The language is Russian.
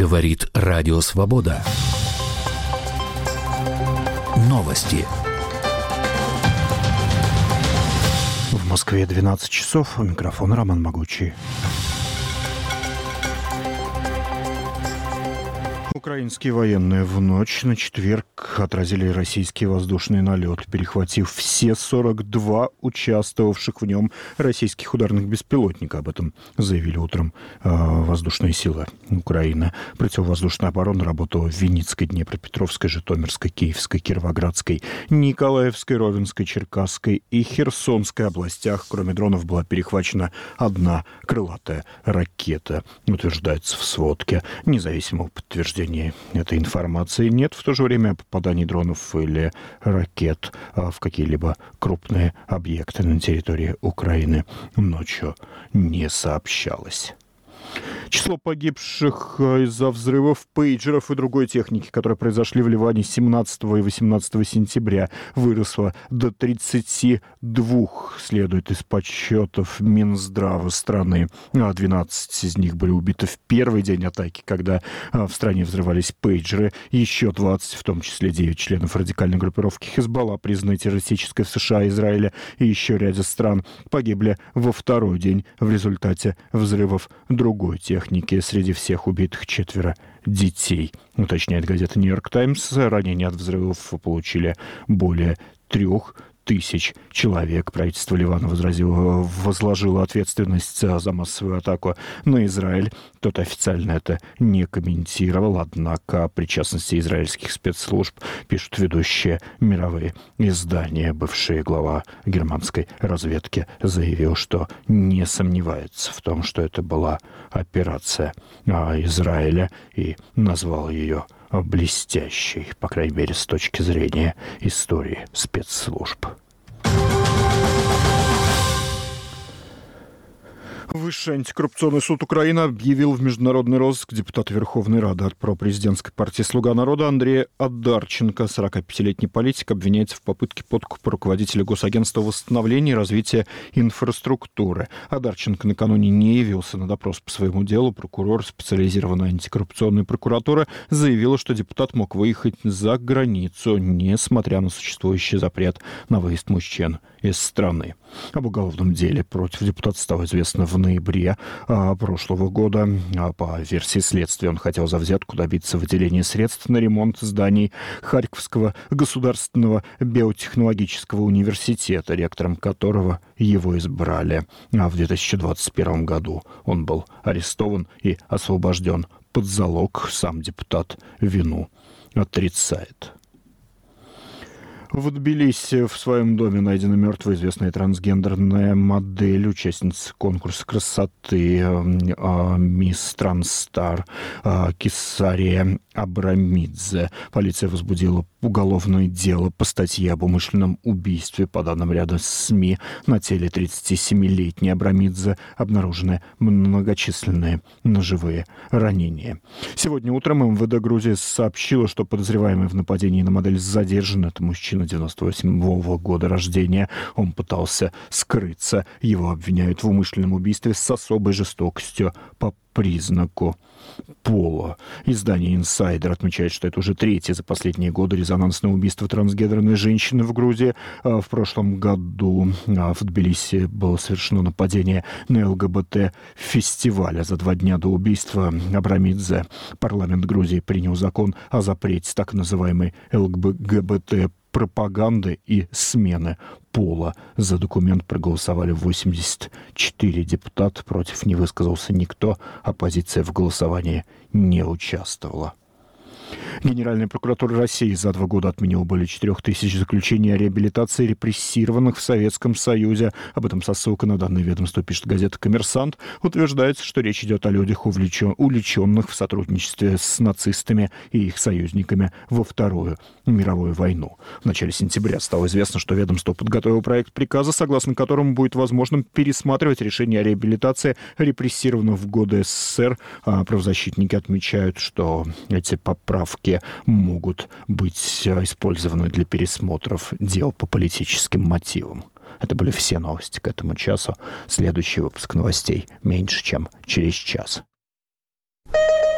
Говорит Радио Свобода. Новости. В Москве 12 часов. У микрофона Роман Могучий. Украинские военные в ночь на четверг отразили российский воздушный налет, перехватив все 42 участвовавших в нем российских ударных беспилотника. Об этом заявили утром воздушные силы Украины. Противовоздушная оборона работала в Винницкой, Днепропетровской, Житомирской, Киевской, Кировоградской, Николаевской, Ровенской, Черкасской и Херсонской областях. Кроме дронов была перехвачена одна крылатая ракета, утверждается в сводке. Независимого подтверждения этой информации нет. В то же время попаданий дронов или ракет в какие-либо крупные объекты на территории Украины ночью не сообщалось. Число погибших из-за взрывов пейджеров и другой техники, которые произошли в Ливане 17 и 18 сентября, выросло до 32, следует из подсчетов Минздрава страны. 12 из них были убиты в первый день атаки, когда в стране взрывались пейджеры. Еще 20, в том числе 9 членов радикальной группировки Хизбалла, признанной террористической в США, Израиле и еще ряде стран, погибли во второй день в результате взрывов другой техники. Среди всех убитых 4 детей. Уточняет газета «Нью-Йорк Таймс». Ранения от взрывов получили более 3000 человек. Правительство Ливана возложило ответственность за массовую атаку на Израиль. Тот официально это не комментировал, однако о причастности израильских спецслужб пишут ведущие мировые издания. Бывший глава германской разведки заявил, что не сомневается в том, что это была операция Израиля, и назвал ее блестящей, по крайней мере, с точки зрения истории спецслужб. Высший антикоррупционный суд Украины объявил в международный розыск депутата Верховной Рады от пропрезидентской партии «Слуга народа» Андрея Одарченко. 45-летний политик обвиняется в попытке подкупа руководителя Госагентства восстановления и развития инфраструктуры. Одарченко накануне не явился на допрос по своему делу. Прокурор специализированной антикоррупционной прокуратуры заявила, что депутат мог выехать за границу, несмотря на существующий запрет на выезд мужчин из страны. Об уголовном деле против депутата стало известно в ноябре прошлого года. По версии следствия, он хотел за взятку добиться выделения средств на ремонт зданий Харьковского государственного биотехнологического университета, ректором которого его избрали. В 2021 году он был арестован и освобожден под залог. Сам депутат вину отрицает. В Тбилиси в своем доме найдена мертвая известная трансгендерная модель, участница конкурса красоты «Мисс Транстар» Кисария Абрамидзе. Полиция возбудила уголовное дело по статье об умышленном убийстве. По данным ряда СМИ, на теле 37-летней Абрамидзе обнаружены многочисленные ножевые ранения. Сегодня утром МВД Грузии сообщило, что подозреваемый в нападении на модель задержан. Это мужчина 98-го года рождения. Он пытался скрыться. Его обвиняют в умышленном убийстве с особой жестокостью по признаку пола. Издание «Инсайдер» отмечает, что это уже третье за последние годы резонансное убийство трансгендерной женщины в Грузии. В прошлом году в Тбилиси было совершено нападение на ЛГБТ-фестиваль. За 2 дня до убийства Абрамидзе парламент Грузии принял закон о запрете так называемой ЛГБТ пропаганды и смены пола. За документ проголосовали 84 депутата. Против не высказался никто. Оппозиция в голосовании не участвовала. Генеральная прокуратура России за 2 года отменила более 4000 заключений о реабилитации репрессированных в Советском Союзе. Об этом со ссылкой на данное ведомство пишет газета «Коммерсант». Утверждается, что речь идет о людях, увлеченных в сотрудничестве с нацистами и их союзниками во Вторую мировую войну. В начале сентября стало известно, что ведомство подготовило проект приказа, согласно которому будет возможным пересматривать решение о реабилитации репрессированных в годы СССР. Правозащитники отмечают, что эти поправки могут быть использованы для пересмотров дел по политическим мотивам. Это были все новости к этому часу. Следующий выпуск новостей меньше, чем через час.